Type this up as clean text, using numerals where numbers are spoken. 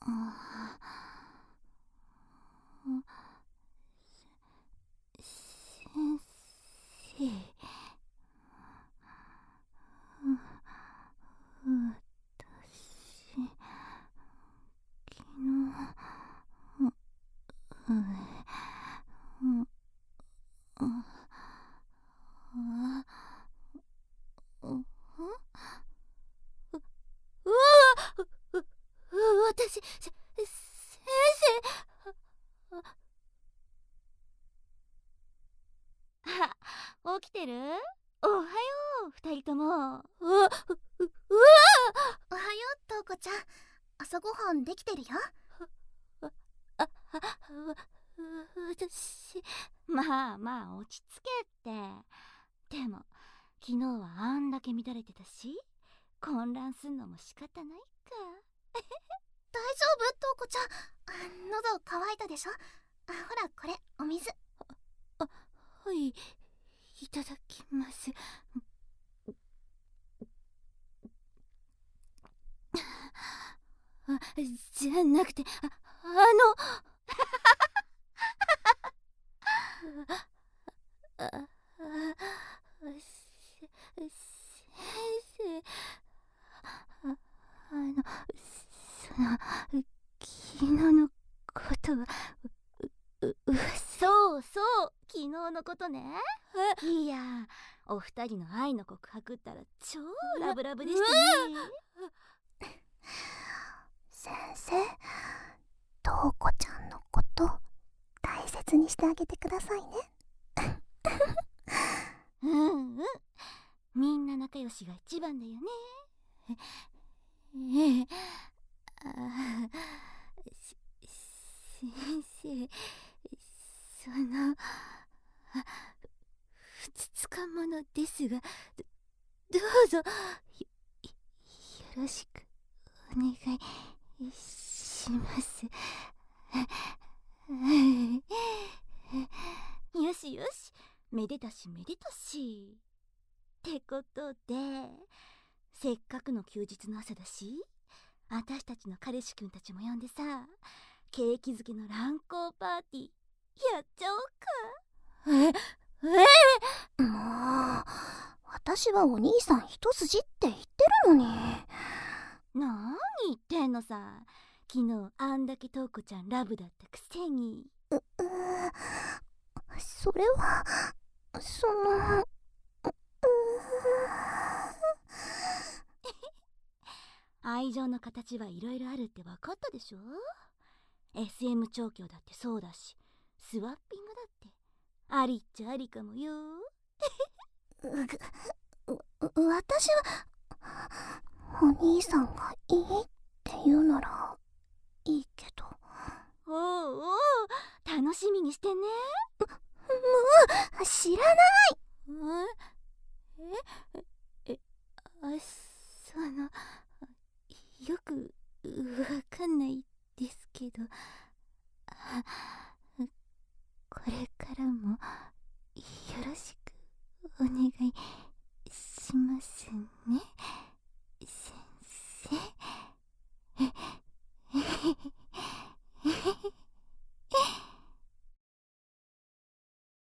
あ先生、私、昨日、私、先生。あ、起きてる？おはよう、二人とも。わ、うわ。 おはよう、トウコちゃん。朝ごはんできてるよ。 私、まあまあ落ち着けって。でも昨日はあんだけ乱れてたし、混乱すんのも仕方ないか。 大丈夫、トウコちゃん。喉乾いたでしょ。ほら、これお水。 はい、いただきます。じゃなくて、ああ先生、その昨日のことはそうそう、昨日のことね。いや、お二人の愛の告白ったら超ラブラブでしたね。 先生、トウコちゃんのこと大切にしてあげてくださいね。 うんうん、みんな仲良しが一番だよね。ええ、先生、そのふつつか者ですが、どうぞ よろしくお願いします。よしよし、めでたしめでたし。ってことで、せっかくの休日の朝だし、私たちの彼氏くんたちも呼んでさ、ケーキ漬けの乱交パーティーやっちゃおうか。 もう、私はお兄さん一筋って言ってるのに。 なーに言ってんのさ。昨日あんだけトウコちゃんラブだったくせに。 それは、その、 愛情の形はいろいろあるって分かったでしょ。 SM 調教だってそうだし、スワッピングだってありっちゃありかもよ。 私は、お兄さんがいいって言うならいいけど。 おうおう、楽しみにしてね。 もう知らない。 え、その、よくわかんないですけど、これからもよろしくお願いしますね。